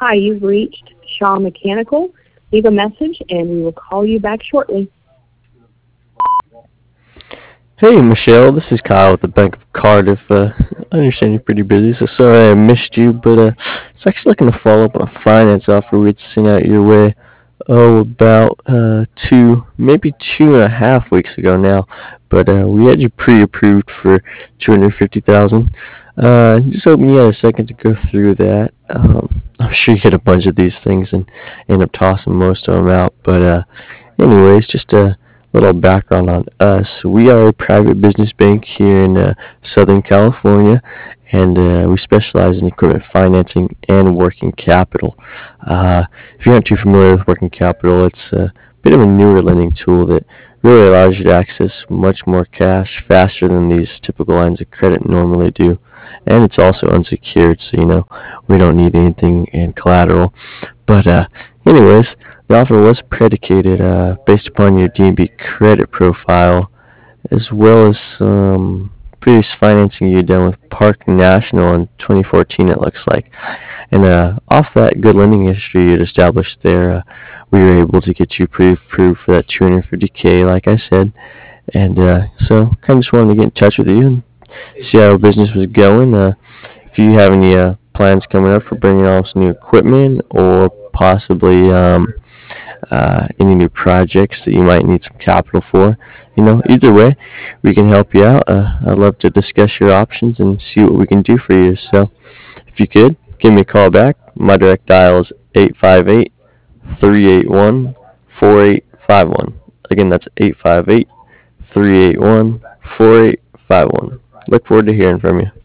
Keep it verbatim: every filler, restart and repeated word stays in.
Hi, you've reached Shaw Mechanical. Leave a message and we will call you back shortly. Hey Michelle, this is Kyle with the Bank of Cardiff. Uh, I understand you're pretty busy, so sorry I missed you, but uh, it's actually looking to follow up on a finance offer we'd sent out your way. Oh, about uh, two, maybe two and a half weeks ago now, but uh, we had you pre-approved for two hundred fifty thousand. Uh, just hoping you had a second to go through that. Um, I'm sure you get a bunch of these things and end up tossing most of them out, but uh, anyways, just a little background on us. We are a private business bank here in uh, Southern California, and uh, we specialize in equipment financing and working capital. Uh, if you aren't too familiar with working capital, it's a bit of a newer lending tool that really allows you to access much more cash faster than these typical lines of credit normally do. And it's also unsecured, so you know we don't need anything in collateral. But uh, anyways, the offer was predicated uh, based upon your D and B credit profile, as well as some previous financing you'd done with Park National in twenty fourteen, it looks like. And uh, off that good lending history you'd established there, uh, we were able to get you pre-approved for that two hundred fifty k, like I said. And uh, so, kind of just wanted to get in touch with you and see how business was going. Uh, if you have any uh, plans coming up for bringing on some new equipment or possibly um, uh, any new projects that you might need some capital for. You know, either way, we can help you out. Uh, I'd love to discuss your options and see what we can do for you. So, if you could, give me a call back. My direct dial is eight five eight, three eight one, four eight five one. Again, that's eight five eight, three eight one, four eight five one. Look forward to hearing from you.